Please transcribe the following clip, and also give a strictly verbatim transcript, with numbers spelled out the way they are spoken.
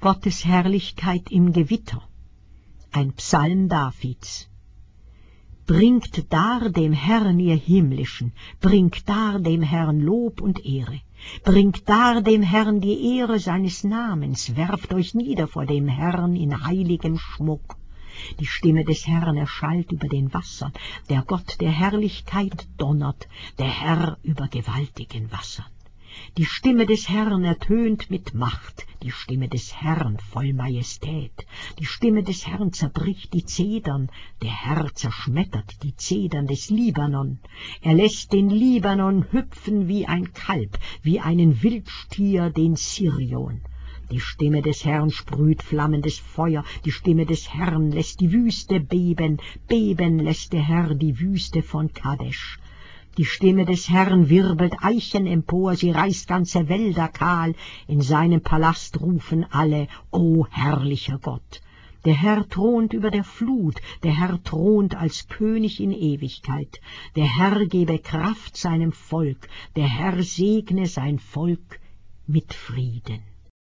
Gottes Herrlichkeit im Gewitter. Ein Psalm Davids. Bringt dar dem Herrn ihr Himmlischen, bringt dar dem Herrn Lob und Ehre. Bringt dar dem Herrn die Ehre seines Namens, werft euch nieder vor dem Herrn in heiligem Schmuck. Die Stimme des Herrn erschallt über den Wassern, der Gott der Herrlichkeit donnert, der Herr über gewaltigen Wassern. Die Stimme des Herrn ertönt mit Macht, die Stimme des Herrn voll Majestät. Die Stimme des Herrn zerbricht die Zedern, der Herr zerschmettert die Zedern des Libanon. Er lässt den Libanon hüpfen wie ein Kalb, wie einen Wildstier den Sirion. Die Stimme des Herrn sprüht flammendes Feuer, die Stimme des Herrn lässt die Wüste beben, beben lässt der Herr die Wüste von Kadesh. Die Stimme des Herrn wirbelt Eichen empor, sie reißt ganze Wälder kahl, in seinem Palast rufen alle, O herrlicher Gott! Der Herr thront über der Flut, der Herr thront als König in Ewigkeit. Der Herr gebe Kraft seinem Volk, der Herr segne sein Volk mit Frieden.